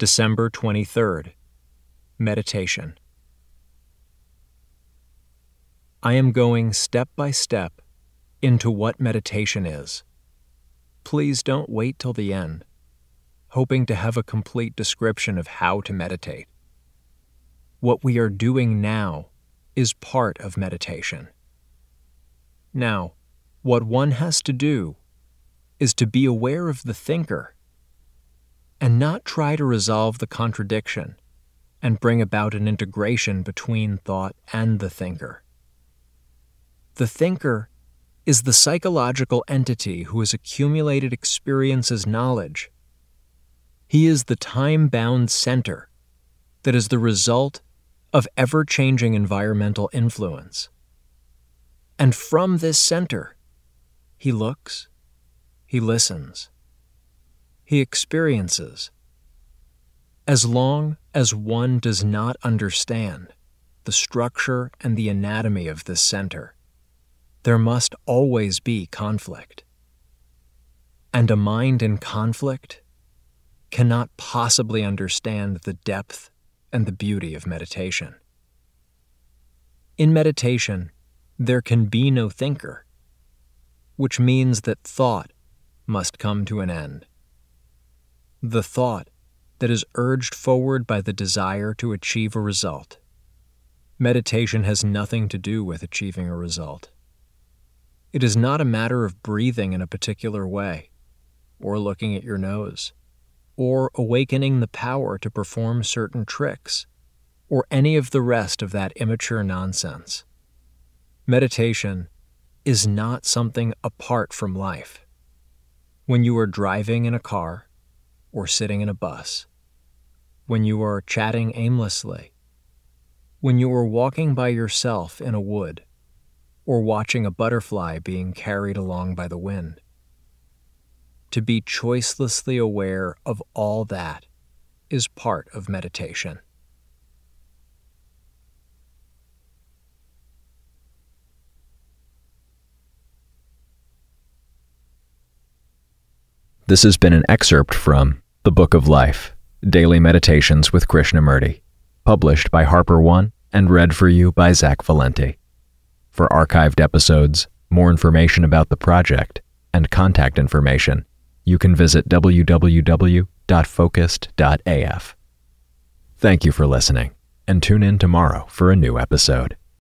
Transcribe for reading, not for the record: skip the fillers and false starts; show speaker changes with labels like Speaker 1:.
Speaker 1: December 23rd. Meditation. I am going step by step into what meditation is. Please don't wait till the end, hoping to have a complete description of how to meditate. What we are doing now is part of meditation. Now, what one has to do is to be aware of the thinker and not try to resolve the contradiction and bring about an integration between thought and the thinker. The thinker is the psychological entity who has accumulated experience as knowledge. He is the time-bound center that is the result of ever-changing environmental influence. And from this center, he looks, he listens, he experiences. As long as one does not understand the structure and the anatomy of this center, there must always be conflict. And a mind in conflict cannot possibly understand the depth and the beauty of meditation. In meditation, there can be no thinker, which means that thought must come to an end. The thought that is urged forward by the desire to achieve a result. Meditation has nothing to do with achieving a result. It is not a matter of breathing in a particular way, or looking at your nose, or awakening the power to perform certain tricks, or any of the rest of that immature nonsense. Meditation is not something apart from life. When you are driving in a car, or sitting in a bus, when you are chatting aimlessly, when you are walking by yourself in a wood, or watching a butterfly being carried along by the wind. To be choicelessly aware of all that is part of meditation.
Speaker 2: This has been an excerpt from The Book of Life, Daily Meditations with Krishnamurti, published by HarperOne and read for you by Zach Valenti. For archived episodes, more information about the project, and contact information, you can visit www.focused.af. Thank you for listening, and tune in tomorrow for a new episode.